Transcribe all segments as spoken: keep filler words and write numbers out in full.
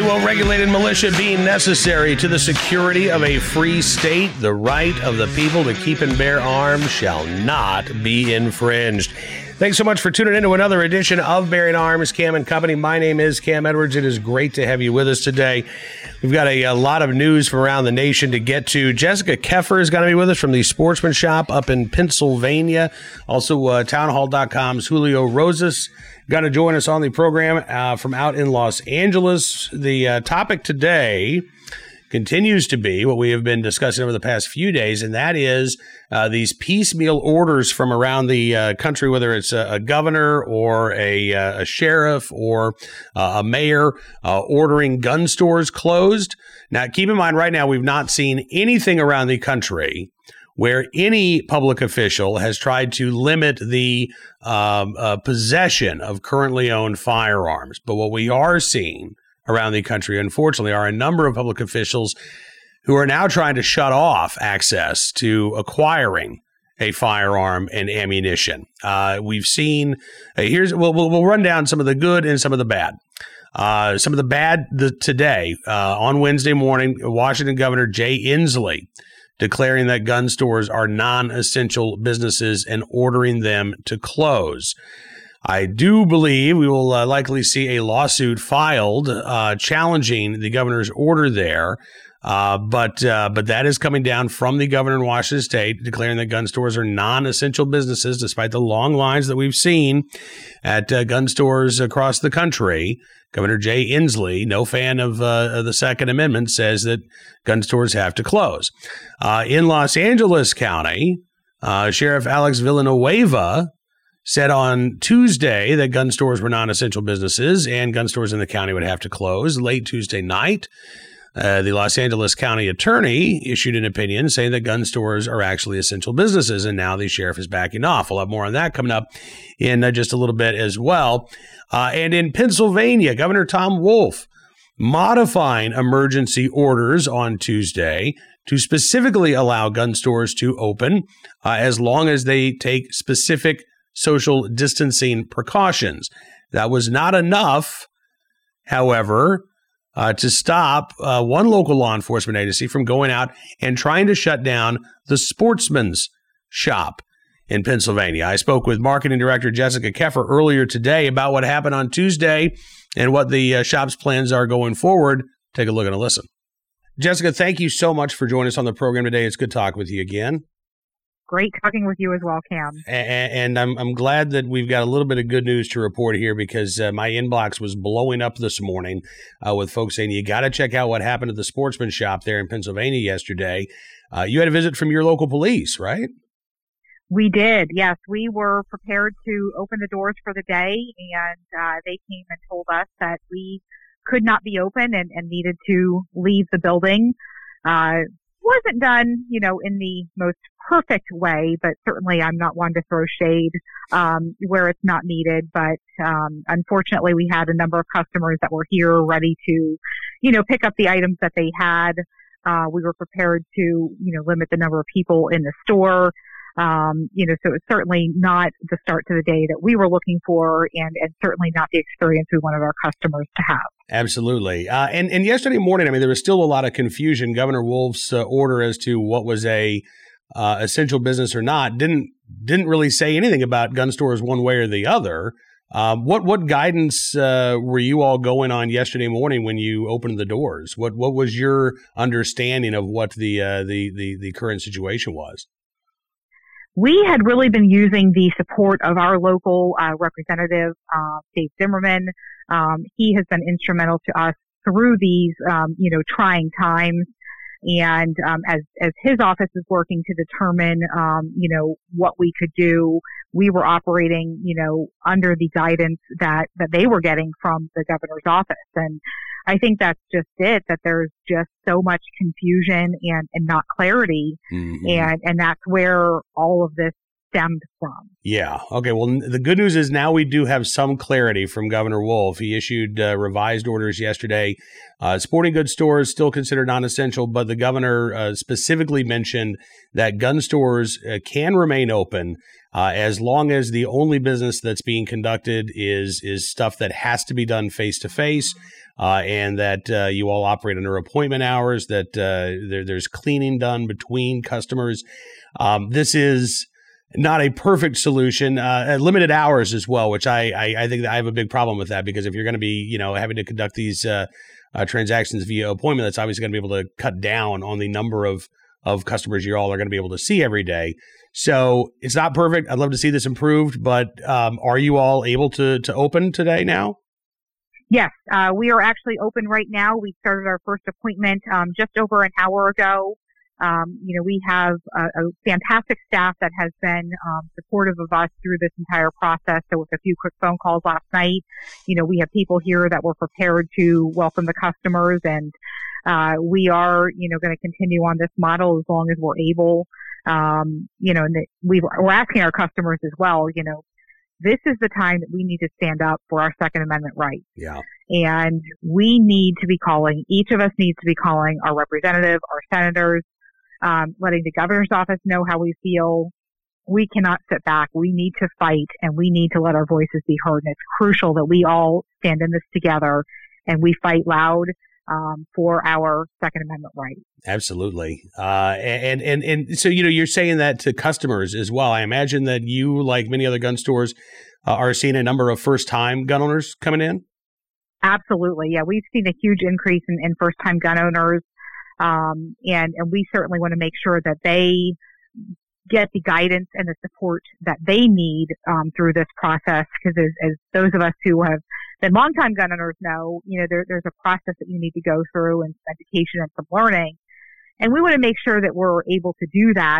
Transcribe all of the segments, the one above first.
well-regulated militia being necessary to the security of a free state, the right of the people to keep and bear arms shall not be infringed. Thanks so much for tuning in to another edition of Bearing Arms, Cam and Company. My name is Cam Edwards. It is great to have you with us today. We've got a, a lot of news from around the nation to get to. Jessica Keffer is going to be with us from the Sportsman Shop up in Pennsylvania. Also, uh, townhall dot com's Julio Rosas going to join us on the program uh, from out in Los Angeles. The uh, topic today continues to be what we have been discussing over the past few days, and that is uh, these piecemeal orders from around the uh, country, whether it's a, a governor or a, uh, a sheriff or uh, a mayor uh, ordering gun stores closed. Now, keep in mind right now, we've not seen anything around the country where any public official has tried to limit the um, uh, possession of currently owned firearms. But what we are seeing around the country, unfortunately, are a number of public officials who are now trying to shut off access to acquiring a firearm and ammunition. Uh, we've seen, uh, here's, we'll, we'll, we'll run down some of the good and some of the bad. Uh, some of the bad the, today, uh, on Wednesday morning, Washington Governor Jay Inslee declaring that gun stores are non-essential businesses and ordering them to close. I do believe we will uh, likely see a lawsuit filed uh, challenging the governor's order there, uh, but uh, but that is coming down from the governor in Washington State, declaring that gun stores are non-essential businesses, despite the long lines that we've seen at uh, gun stores across the country. Governor Jay Inslee, no fan of, uh, of the Second Amendment, says that gun stores have to close. Uh, in Los Angeles County, uh, Sheriff Alex Villanueva said on Tuesday that gun stores were non-essential businesses and gun stores in the county would have to close. Late Tuesday night, uh, the Los Angeles County attorney issued an opinion saying that gun stores are actually essential businesses, and now the sheriff is backing off. We'll have more on that coming up in uh, just a little bit as well. Uh, and in Pennsylvania, Governor Tom Wolf modifying emergency orders on Tuesday to specifically allow gun stores to open uh, as long as they take specific social distancing precautions. That was not enough, however, uh, to stop uh, one local law enforcement agency from going out and trying to shut down the Sportsman's Shop in Pennsylvania. I spoke with Marketing Director Jessica Keffer earlier today about what happened on Tuesday and what the uh, shop's plans are going forward. Take a look and a listen. Jessica, thank you so much for joining us on the program today. It's good talking with you again. Great talking with you as well, Cam. And, and I'm I'm glad that we've got a little bit of good news to report here, because uh, my inbox was blowing up this morning uh, with folks saying, you got to check out what happened at the Sportsman Shop there in Pennsylvania yesterday. Uh, you had a visit from your local police, right? We did, yes. We were prepared to open the doors for the day, and uh, they came and told us that we could not be open and, and needed to leave the building. Uh, wasn't done, you know, in the most perfect way, but certainly I'm not one to throw shade um, where it's not needed. But um, unfortunately, we had a number of customers that were here ready to, you know, pick up the items that they had. Uh, we were prepared to, you know, limit the number of people in the store. Um, you know, so it's certainly not the start to the day that we were looking for, and, and certainly not the experience we wanted our customers to have. Absolutely. Uh, and, and yesterday morning, I mean, there was still a lot of confusion. Governor Wolf's uh, order as to what was a uh, essential business or not didn't didn't really say anything about gun stores one way or the other. Um, what what guidance uh, were you all going on yesterday morning when you opened the doors? What what was your understanding of what the uh, the, the the current situation was? We had really been using the support of our local uh, representative, uh, Dave Zimmerman. Um, he has been instrumental to us through these, um, you know, trying times. And um, as as his office is working to determine, um, you know, what we could do, we were operating, you know, under the guidance that that they were getting from the governor's office. And I think that's just it, that there's just so much confusion and, and not clarity. Mm-hmm. And, and that's where all of this stemmed from. Yeah. Okay. Well, the good news is now we do have some clarity from Governor Wolf. He issued uh, revised orders yesterday. Uh, sporting goods stores still considered non-essential, but the governor uh, specifically mentioned that gun stores uh, can remain open Uh, as long as the only business that's being conducted is is stuff that has to be done face to face, and that uh, you all operate under appointment hours, that uh, there, there's cleaning done between customers. Um, this is not a perfect solution. Uh, limited hours as well, which I, I I think that I have a big problem with that, because if you're going to be you know having to conduct these uh, uh, transactions via appointment, that's obviously going to be able to cut down on the number of of customers you all are going to be able to see every day. So it's not perfect. I'd love to see this improved, but um, are you all able to to open today now? Yes, uh, we are actually open right now. We started our first appointment um, just over an hour ago. Um, you know, we have a, a fantastic staff that has been um, supportive of us through this entire process. So with a few quick phone calls last night, you know, we have people here that were prepared to welcome the customers, and uh, we are, you know, going to continue on this model as long as we're able. Um, you know, and we, we're asking our customers as well, you know, this is the time that we need to stand up for our Second Amendment rights. Yeah. And we need to be calling, each of us needs to be calling our representative, our senators, um, letting the governor's office know how we feel. We cannot sit back. We need to fight, and we need to let our voices be heard. And it's crucial that we all stand in this together and we fight loud um, for our Second Amendment rights. Absolutely. Uh, and, and, and so, you know, you're saying that to customers as well. I imagine that you, like many other gun stores, uh, are seeing a number of first-time gun owners coming in? Absolutely. Yeah, we've seen a huge increase in, in first-time gun owners. Um, and, and we certainly want to make sure that they get the guidance and the support that they need um, through this process. Because as, as those of us who have been longtime gun owners know, you know, there, there's a process that you need to go through, and some education and some learning. And we want to make sure that we're able to do that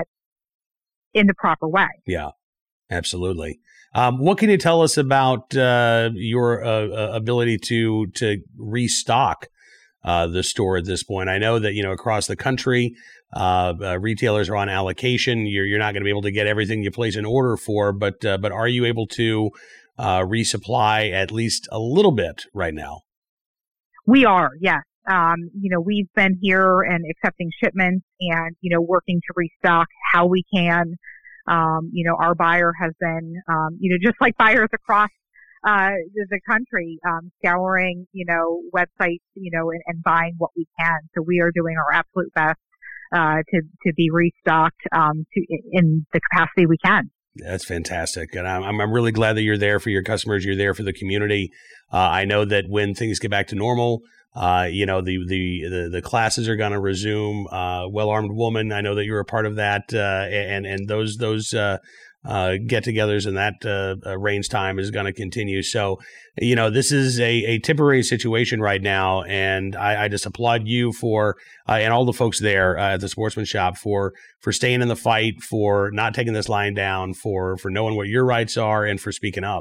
in the proper way. Yeah, absolutely. Um, what can you tell us about uh, your uh, ability to to restock uh, the store at this point? I know that, you know, across the country, uh, uh, retailers are on allocation. You're you're not going to be able to get everything you place an order for, but uh, but are you able to uh, resupply at least a little bit right now? We are, yes. Um, you know, we've been here and accepting shipments, and you know, working to restock how we can. Um, you know, our buyer has been, um, you know, just like buyers across uh, the country, um, scouring, you know, websites, you know, and, and buying what we can. So we are doing our absolute best uh, to to be restocked um, to in the capacity we can. That's fantastic, and I'm I'm really glad that you're there for your customers. You're there for the community. Uh, I know that when things get back to normal, Uh, you know, the, the, the, the classes are going to resume. Uh, Well-Armed Woman, I know that you're a part of that. Uh, and, and those, those, uh, uh, get-togethers and that, uh, uh, range time is going to continue. So, you know, this is a, a temporary situation right now. And I, I just applaud you for, uh, and all the folks there uh, at the Sportsman Shop for, for staying in the fight, for not taking this line down, for, for knowing what your rights are, and for speaking up.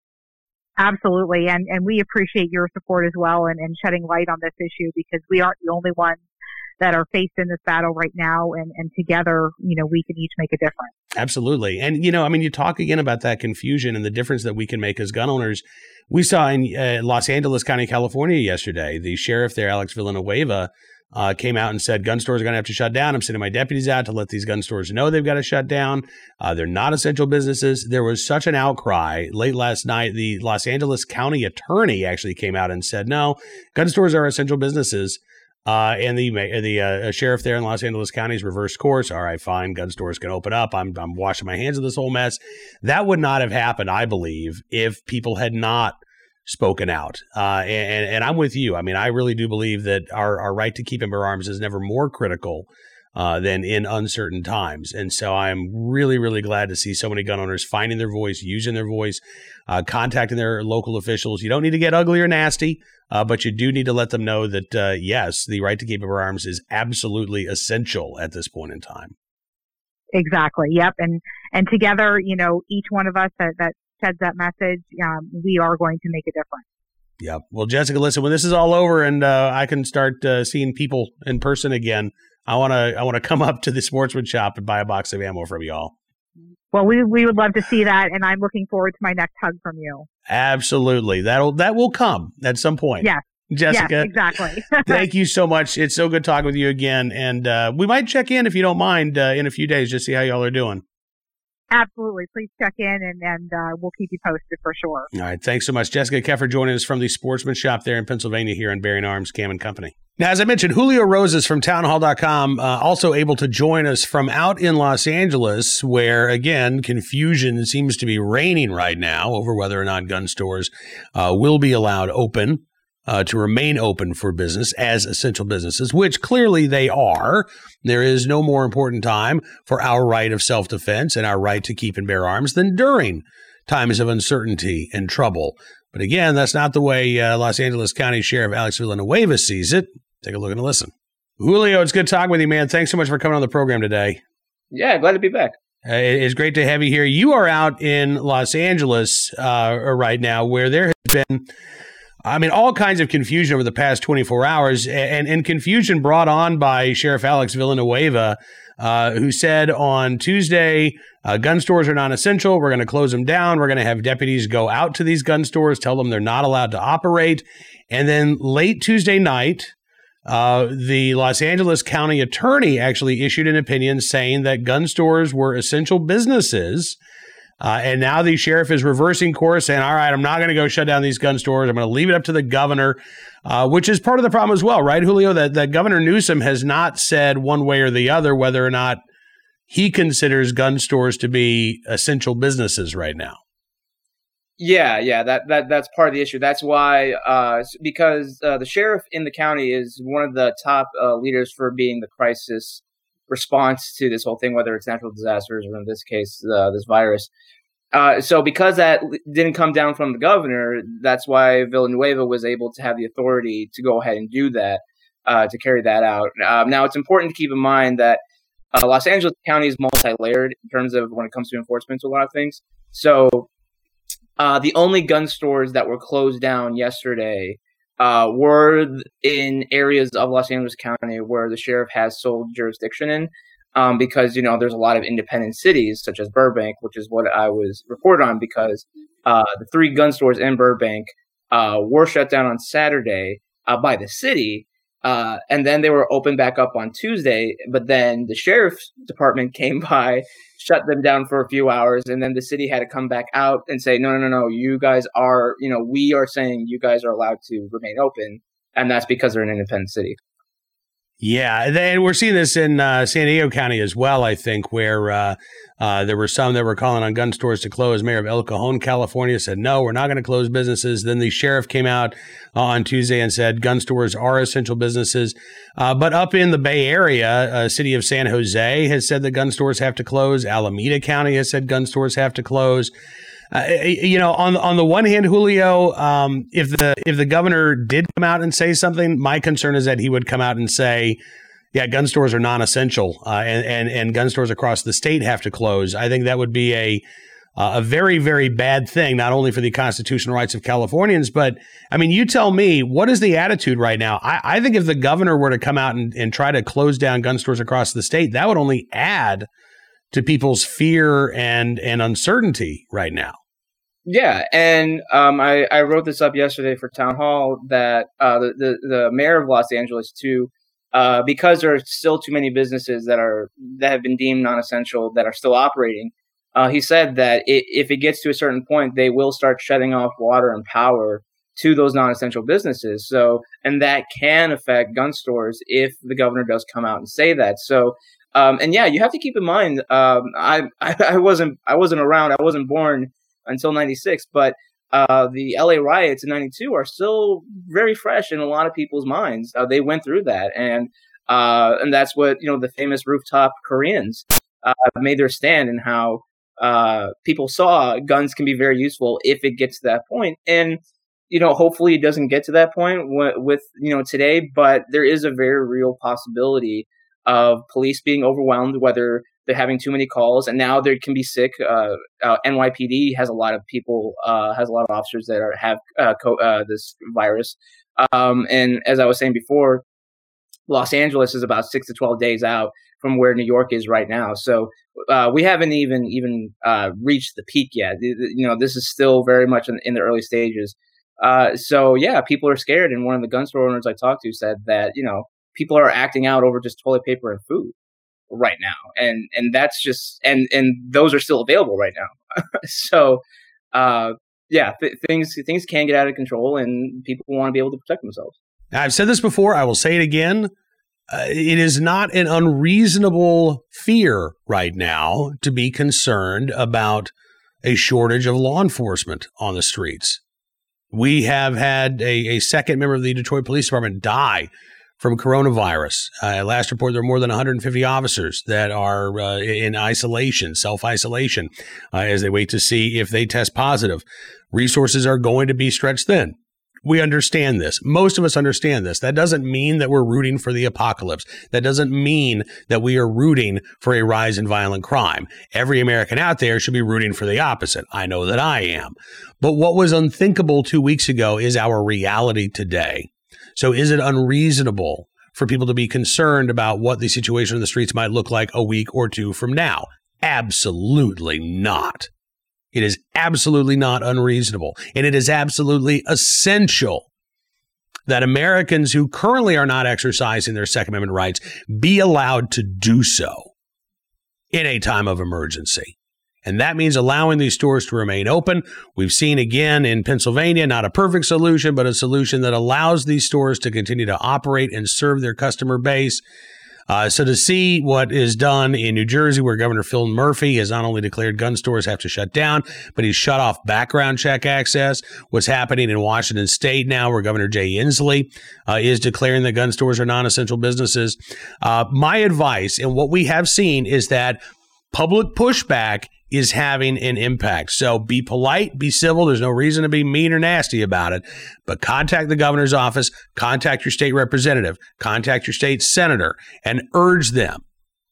Absolutely. And, and we appreciate your support as well, and, and shedding light on this issue, because we aren't the only ones that are faced in this battle right now. And, and together, you know, we can each make a difference. Absolutely. And, you know, I mean, you talk again about that confusion and the difference that we can make as gun owners. We saw in uh, Los Angeles County, California yesterday, the sheriff there, Alex Villanueva, Uh, came out and said gun stores are going to have to shut down. I'm sending my deputies out to let these gun stores know they've got to shut down. Uh, they're not essential businesses. There was such an outcry late last night. The Los Angeles County attorney actually came out and said, no, gun stores are essential businesses. Uh, and the the uh, sheriff there in Los Angeles County's reversed course. All right, fine. Gun stores can open up. I'm I'm washing my hands of this whole mess. That would not have happened, I believe, if people had not spoken out. Uh, and, and I'm with you. I mean, I really do believe that our, our right to keep and bear arms is never more critical uh, than in uncertain times. And so I'm really, really glad to see so many gun owners finding their voice, using their voice, uh, contacting their local officials. You don't need to get ugly or nasty, uh, but you do need to let them know that, uh, yes, the right to keep and bear arms is absolutely essential at this point in time. Exactly. Yep. And, and together, you know, each one of us that, that sheds that message, um, we are going to make a difference. Yeah. Well, Jessica, listen, when this is all over and uh, I can start uh, seeing people in person again, I want to I want to come up to the Sportsman Shop and buy a box of ammo from y'all. Well, we we would love to see that, and I'm looking forward to my next hug from you. Absolutely. That'll that will come at some point. Yes. Jessica. Yes, exactly. Thank you so much. It's so good talking with you again. And uh, we might check in, if you don't mind, uh, in a few days, just see how y'all are doing. Absolutely. Please check in, and, and uh, we'll keep you posted for sure. All right. Thanks so much. Jessica Keffer joining us from the Sportsman Shop there in Pennsylvania here in Bearing Arms, Cam and Company. Now, as I mentioned, Julio Rosas from townhall dot com uh, also able to join us from out in Los Angeles, where, again, confusion seems to be reigning right now over whether or not gun stores uh, will be allowed open. Uh, to remain open for business as essential businesses, which clearly they are. There is no more important time for our right of self-defense and our right to keep and bear arms than during times of uncertainty and trouble. But again, that's not the way uh, Los Angeles County Sheriff Alex Villanueva sees it. Take a look and a listen. Julio, it's good talking with you, man. Thanks so much for coming on the program today. Yeah, glad to be back. Uh, it's great to have you here. You are out in Los Angeles uh, right now, where there has been I mean, all kinds of confusion over the past twenty-four hours, and, and confusion brought on by Sheriff Alex Villanueva, uh, who said on Tuesday, uh, gun stores are non-essential. We're going to close them down. We're going to have deputies go out to these gun stores, tell them they're not allowed to operate. And then late Tuesday night, uh, the Los Angeles County Attorney actually issued an opinion saying that gun stores were essential businesses. Uh, and now the sheriff is reversing course, saying, all right, I'm not going to go shut down these gun stores. I'm going to leave it up to the governor, uh, which is part of the problem as well, right, Julio? That, that Governor Newsom has not said one way or the other whether or not he considers gun stores to be essential businesses right now. Yeah, yeah, that, that that's part of the issue. That's why, uh, because uh, the sheriff in the county is one of the top uh, leaders for being the crisis response to this whole thing, whether it's natural disasters or in this case, uh, this virus. Uh, so because that didn't come down from the governor, that's why Villanueva was able to have the authority to go ahead and do that, uh, to carry that out. Um, now, it's important to keep in mind that uh, Los Angeles County is multi-layered in terms of when it comes to enforcement to a lot of things. So uh, the only gun stores that were closed down yesterday Uh, were in areas of Los Angeles County where the sheriff has sole jurisdiction in, um, because, you know, there's a lot of independent cities such as Burbank, which is what I was reported on, because uh, the three gun stores in Burbank uh, were shut down on Saturday uh, by the city, uh, and then they were opened back up on Tuesday, but then the sheriff's department came by, shut them down for a few hours, and then the city had to come back out and say, no, no, no, no, you guys are, you know, we are saying you guys are allowed to remain open, and that's because they're an independent city. Yeah, and we're seeing this in uh, San Diego County as well, I think, where uh, uh, there were some that were calling on gun stores to close. Mayor of El Cajon, California said, no, we're not going to close businesses. Then the sheriff came out uh, on Tuesday and said gun stores are essential businesses. Uh, but up in the Bay Area, uh, city of San Jose has said that gun stores have to close. Alameda County has said gun stores have to close. Uh, you know, on on the one hand, Julio, um, if the if the governor did come out and say something, my concern is that he would come out and say, yeah, gun stores are non-essential, uh, and, and and gun stores across the state have to close. I think that would be a uh, a very, very bad thing, not only for the constitutional rights of Californians, but, I mean, you tell me, what is the attitude right now? I, I think if the governor were to come out and, and try to close down gun stores across the state, that would only add to people's fear and and uncertainty right now. Yeah, and um, I, I wrote this up yesterday for Town Hall that uh, the, the the mayor of Los Angeles too, uh, because there are still too many businesses that are that have been deemed non-essential that are still operating. Uh, he said that it, if it gets to a certain point, they will start shutting off water and power to those non-essential businesses. So, and that can affect gun stores if the governor does come out and say that. So. Um, and yeah, you have to keep in mind. Um, I, I I wasn't I wasn't around. I wasn't born until ninety-six, but uh, the L A riots in ninety-two are still very fresh in a lot of people's minds. Uh, they went through that, and uh, and that's what, you know, the famous rooftop Koreans uh, made their stand, and how uh, people saw guns can be very useful if it gets to that point. And, you know, hopefully it doesn't get to that point with, with you know, today, but there is a very real possibility of police being overwhelmed, whether they're having too many calls, and now they can be sick. Uh, uh, N Y P D has a lot of people, uh, has a lot of officers that are have uh, co- uh, this virus. Um, and as I was saying before, Los Angeles is about six to twelve days out from where New York is right now. So uh, we haven't even even uh, reached the peak yet. You know, this is still very much in, in the early stages. Uh, so yeah, people are scared. And one of the gun store owners I talked to said that, you know, people are acting out over just toilet paper and food. right now. And, and that's just, and, and those are still available right now. so, uh, yeah, th- things, things can get out of control and people want to be able to protect themselves. Now, I've said this before. I will say it again. Uh, it is not an unreasonable fear right now to be concerned about a shortage of law enforcement on the streets. We have had a, a second member of the Detroit Police Department die from coronavirus. Uh, last report, there are more than one hundred fifty officers that are uh, in isolation, self-isolation, uh, as they wait to see if they test positive. Resources are going to be stretched thin. We understand this. Most of us understand this. That doesn't mean that we're rooting for the apocalypse. That doesn't mean that we are rooting for a rise in violent crime. Every American out there should be rooting for the opposite. I know that I am. But what was unthinkable two weeks ago is our reality today. So is it unreasonable for people to be concerned about what the situation in the streets might look like a week or two from now? Absolutely not. It is absolutely not unreasonable, and it is absolutely essential that Americans who currently are not exercising their Second Amendment rights be allowed to do so in a time of emergency. And that means allowing these stores to remain open. We've seen again in Pennsylvania, not a perfect solution, but a solution that allows these stores to continue to operate and serve their customer base. Uh, so to see what is done in New Jersey, where Governor Phil Murphy has not only declared gun stores have to shut down, but he's shut off background check access. What's happening in Washington State now, where Governor Jay Inslee uh, is declaring that gun stores are non-essential businesses. Uh, my advice, and what we have seen, is that public pushback is having an impact. So be polite, be civil. There's no reason to be mean or nasty about it, but contact the governor's office, contact your state representative, contact your state senator, and urge them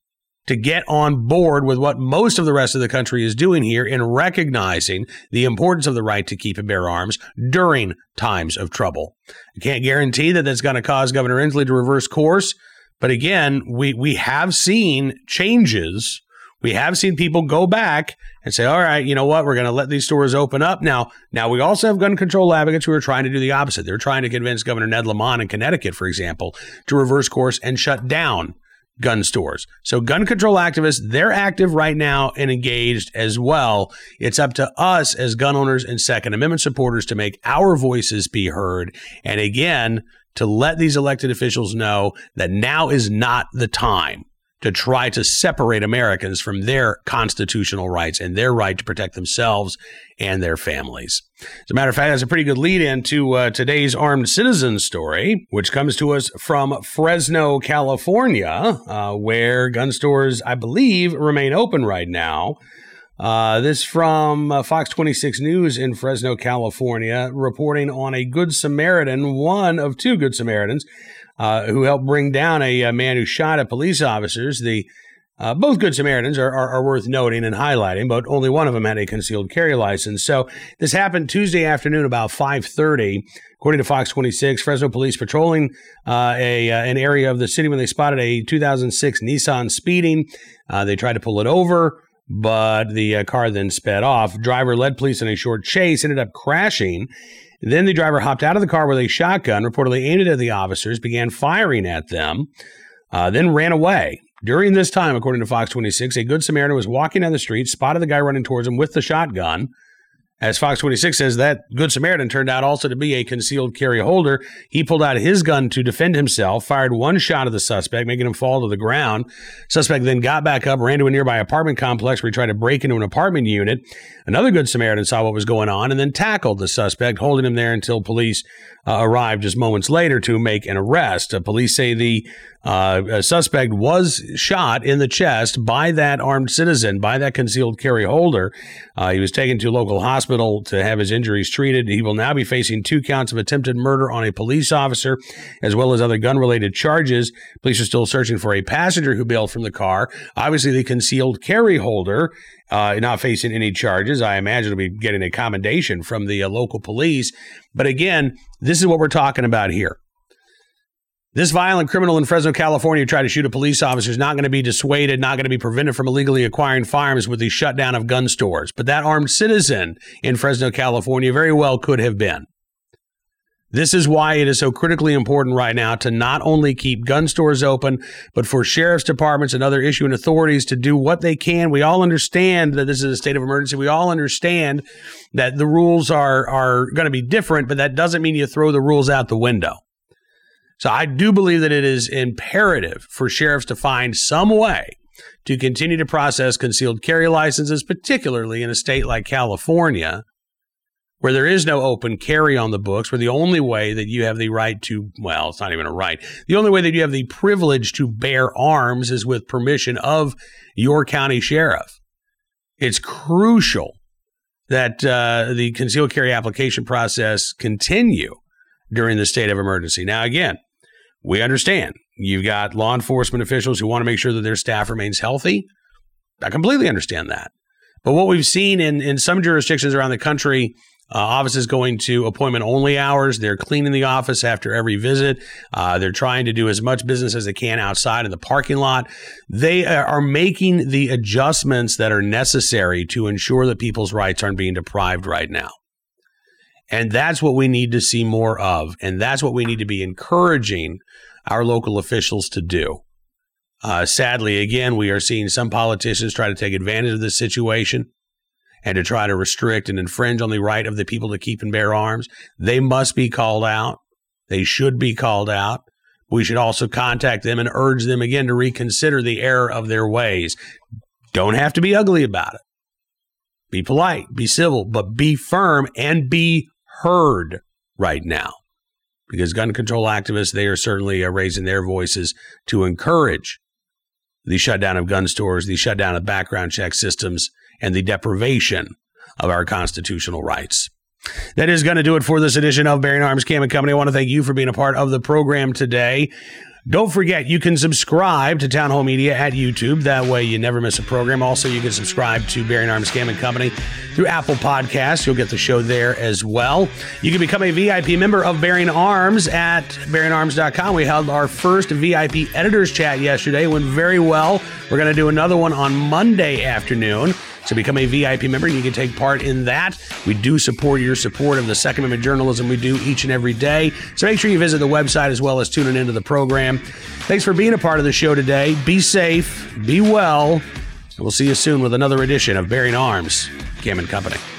to get on board with what most of the rest of the country is doing here in recognizing the importance of the right to keep and bear arms during times of trouble. I can't guarantee that that's going to cause Governor Inslee to reverse course, but again, we, we have seen changes. We have seen people go back and say, all right, you know what? We're going to let these stores open up. Now, now we also have gun control advocates who are trying to do the opposite. They're trying to convince Governor Ned Lamont in Connecticut, for example, to reverse course and shut down gun stores. So gun control activists, they're active right now and engaged as well. It's up to us as gun owners and Second Amendment supporters to make our voices be heard. And again, to let these elected officials know that now is not the time to try to separate Americans from their constitutional rights and their right to protect themselves and their families. As a matter of fact, that's a pretty good lead into uh, today's armed citizen story, which comes to us from Fresno, California, uh, where gun stores, I believe, remain open right now. Uh, this from uh, Fox twenty-six News in Fresno, California, reporting on a Good Samaritan, one of two Good Samaritans, Uh, who helped bring down a, a man who shot at police officers. The uh, both Good Samaritans are, are, are worth noting and highlighting, but only one of them had a concealed carry license. So this happened Tuesday afternoon about five thirty. According to Fox twenty-six, Fresno police patrolling uh, a uh, an area of the city when they spotted a two thousand six Nissan speeding. Uh, they tried to pull it over, but the uh, car then sped off. Driver led police in a short chase, ended up crashing. Then the driver hopped out of the car with a shotgun, reportedly aimed it at the officers, began firing at them, uh, then ran away. During this time, according to Fox twenty-six, a Good Samaritan was walking down the street, spotted the guy running towards him with the shotgun. As Fox twenty-six says, that Good Samaritan turned out also to be a concealed carry holder. He pulled out his gun to defend himself, fired one shot at the suspect, making him fall to the ground. Suspect then got back up, ran to a nearby apartment complex where he tried to break into an apartment unit. Another Good Samaritan saw what was going on and then tackled the suspect, holding him there until police uh, arrived just moments later to make an arrest. Uh, police say the uh, suspect was shot in the chest by that armed citizen, by that concealed carry holder. Uh, he was taken to a local hospital to have his injuries treated. He will now be facing two counts of attempted murder on a police officer, as well as other gun-related charges. Police are still searching for a passenger who bailed from the car. Obviously, the concealed carry holder uh, not facing any charges. I imagine will be getting a commendation from the uh, local police. But again, this is what we're talking about here. This violent criminal in Fresno, California, who tried to shoot a police officer is not going to be dissuaded, not going to be prevented from illegally acquiring firearms with the shutdown of gun stores. But that armed citizen in Fresno, California very well could have been. This is why it is so critically important right now to not only keep gun stores open, but for sheriff's departments and other issuing authorities to do what they can. We all understand that this is a state of emergency. We all understand that the rules are, are going to be different, but that doesn't mean you throw the rules out the window. So I do believe that it is imperative for sheriffs to find some way to continue to process concealed carry licenses, particularly in a state like California, where there is no open carry on the books, where the only way that you have the right to, well, it's not even a right, the only way that you have the privilege to bear arms is with permission of your county sheriff. It's crucial that uh, the concealed carry application process continue during the state of emergency. Now, again, we understand you've got law enforcement officials who want to make sure that their staff remains healthy. I completely understand that. But what we've seen in, in some jurisdictions around the country, Uh, offices going to appointment-only hours. They're cleaning the office after every visit. Uh, they're trying to do as much business as they can outside in the parking lot. They are making the adjustments that are necessary to ensure that people's rights aren't being deprived right now. And that's what we need to see more of. And that's what we need to be encouraging our local officials to do. Uh, sadly, again, we are seeing some politicians try to take advantage of this situation and to try to restrict and infringe on the right of the people to keep and bear arms. They must be called out. They should be called out. We should also contact them and urge them again to reconsider the error of their ways. Don't have to be ugly about it. Be polite, be civil, but be firm and be heard right now. Because gun control activists, they are certainly uh, raising their voices to encourage the shutdown of gun stores, the shutdown of background check systems, and the deprivation of our constitutional rights. That is going to do it for this edition of Bearing Arms Cam and Company. I want to thank you for being a part of the program today. Don't forget, you can subscribe to Town Hall Media at YouTube. That way you never miss a program. Also, you can subscribe to Bearing Arms Cam and Company through Apple Podcasts. You'll get the show there as well. You can become a V I P member of Bearing Arms at bearing arms dot com. We held our first V I P Editors Chat yesterday. It went very well. We're going to do another one on Monday afternoon. So become a V I P member and you can take part in that. We do support your support of the Second Amendment journalism we do each and every day. So make sure you visit the website as well as tuning into the program. Thanks for being a part of the show today. Be safe, be well, and we'll see you soon with another edition of Bearing Arms, Cam and Company.